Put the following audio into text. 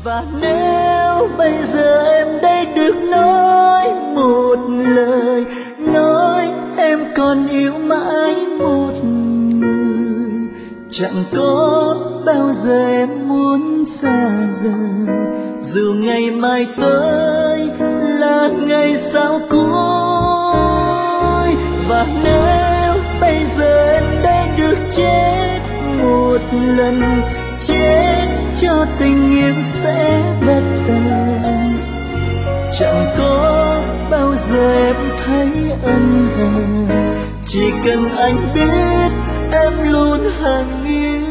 Và nếu bây giờ em đây được nói một lời, nói em còn yêu mãi một người, chẳng có bao giờ em muốn xa rời, dù ngày mai tới là ngày sau cuối. Và nếu bây giờ em đây được chết một lần, chết cho tình yêu sẽ bất tận, chẳng có bao giờ em thấy ân hận, chỉ cần anh biết em luôn hằng yêu